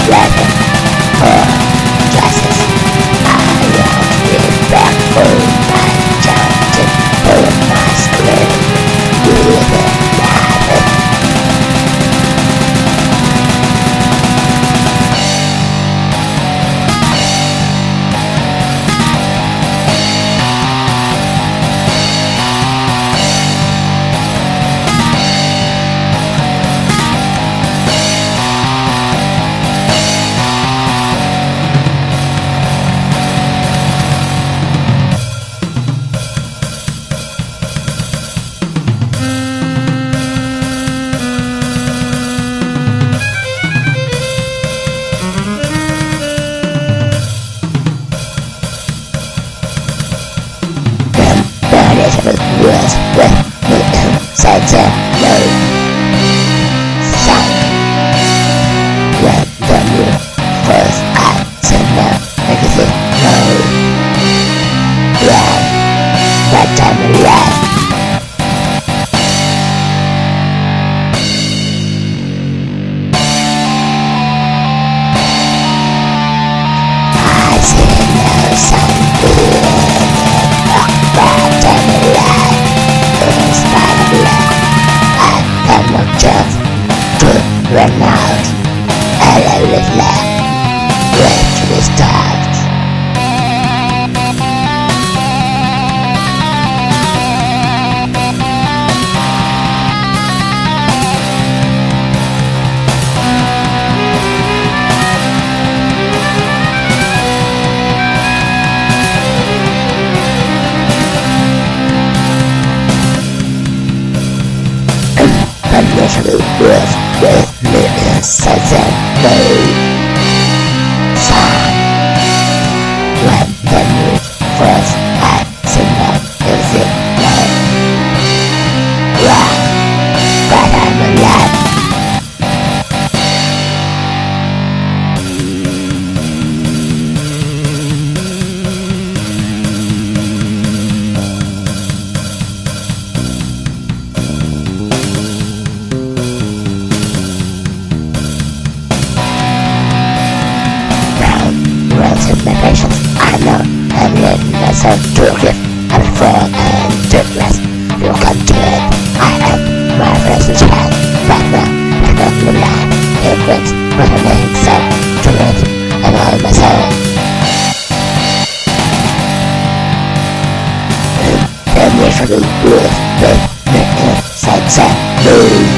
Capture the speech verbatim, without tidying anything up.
weapon for justice. I won't be back for my giant full of my screen with a rabbit. Was with me inside the moon. Sun. When the moon first got to know everything known. Run. That time run. I see no sun being that time run. Just to run out and I live left which we start. Usually with, with me inside the moon. Sun. When the moon first had seen that music known. Run, but I'm alive. My patience, I know, and let myself to give. I'm full and toothless. You come to it. I am my presence hand. Right now, I got the line. It brings my name self to it, and all myself. And usually with me inside the moon.